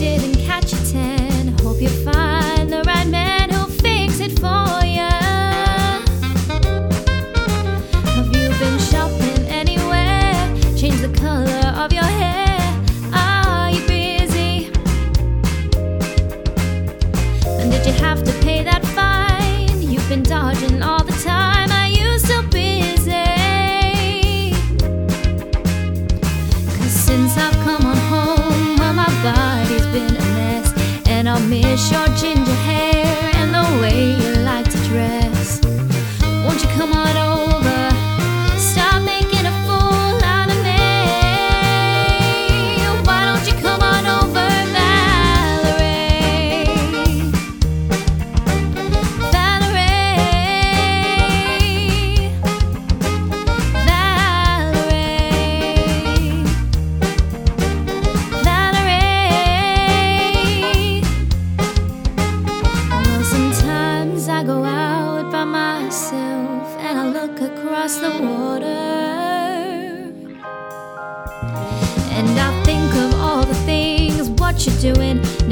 didn't catch a 10. Hope you find the right man who'll fix it for you. Have you been shopping anywhere? Change the color of your hair. Are you busy? And did you have to pay that fine? You've been dodging all the time. Are you so busy? 'Cause since I've come on home, well, my body's been a mess, and I'll miss your ginger hair and the way you like to dress. Won't you come on over? Stop making a fool out of me. Why don't you come on over, Valerie? Valerie, Valerie, Valerie. Well, sometimes I go out by myself and I look across the water, and I think of all the things what you're doing